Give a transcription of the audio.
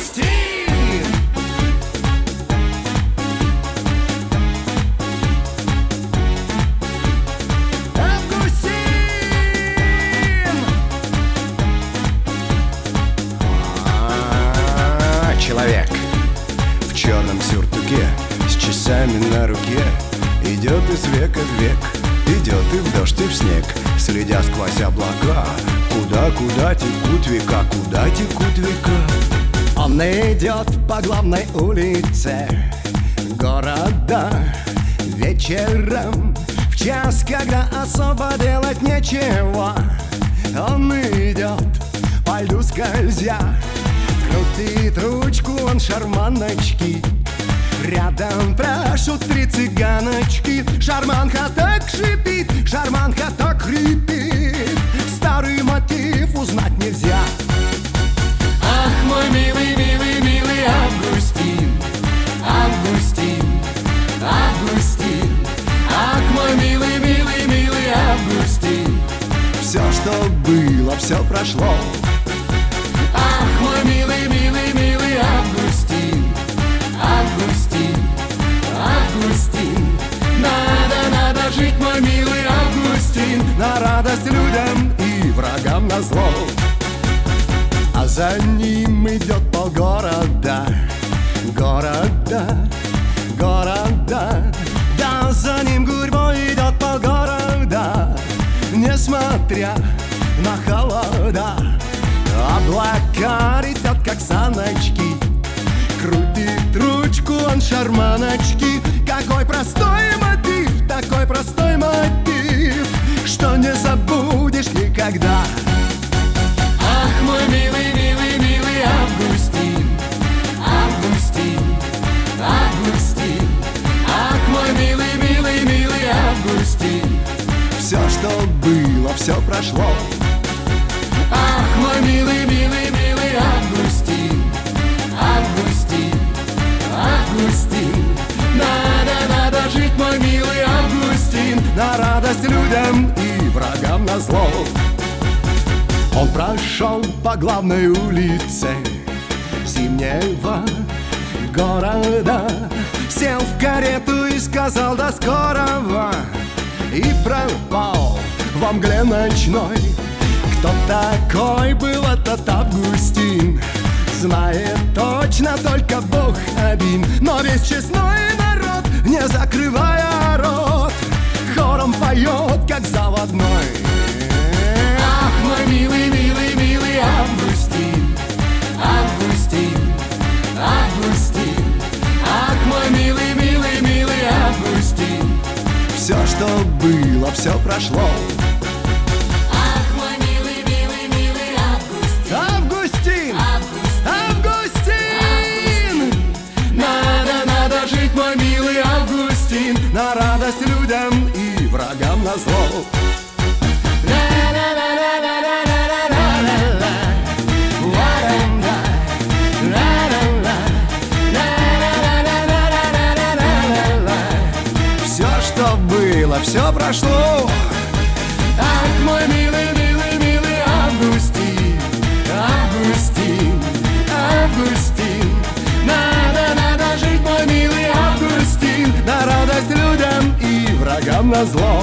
Августин! Человек в черном сюртуке с часами на руке идет из века в век, идет и в дождь, и в снег, следя сквозь облака. Куда текут века, куда текут века. Он идет по главной улице города вечером, в час, когда особо делать нечего. Он идет по льду скользя, крутит ручку он шарманочки. Рядом пляшут три цыганочки. Шарманка так шипит, шарманка так хрипит. Старый мотив узнать нельзя. Ах, мой милый, милый, милый Августин, Августин, Августин. Ах, мой милый, милый, милый Августин. Все, что было, все прошло. Ах, мой милый, милый, милый Августин, Августин, Августин. Надо жить, мой милый Августин, На радость людям и врагам назло. А за ним идет полгорода, города, города. Да, за ним гурьбой идет полгорода, несмотря на холода. Облака летят, как саночки, крутит ручку он шарманочки. Какой простой мотив, такой простой мотив, что не забудешь никогда. ах, мой милый, милый, милый Августин, Августин, Августин. Ах, мой милый, милый, милый Августин. Все, что было, все прошло. Ах, мой милый, милый, милый Августин, Августин, Августин. Надо жить, мой милый Августин, На радость людям и врагам назло. Он прошел по главной улице зимнего города, сел в карету и сказал до скорого, и пропал во мгле ночной. Кто такой был этот Августин, знает точно только Бог один. Но весь честной народ, не закрывая рот, хором поет, как заводной. ах, мой милый, милый, милый Августин, Августин, Августин. Ах, мой милый, милый, милый Августин. Все, что было, все прошло. Ах, мой милый, милый, милый Августин, Августин! Августин! Надо жить, мой милый Августин. На радость людям и врагам назло. Все, что было, все прошло. Ах, мой милый, милый, милый Августин, Августин, Августин. Надо жить, мой милый Августин, На радость людям и врагам назло.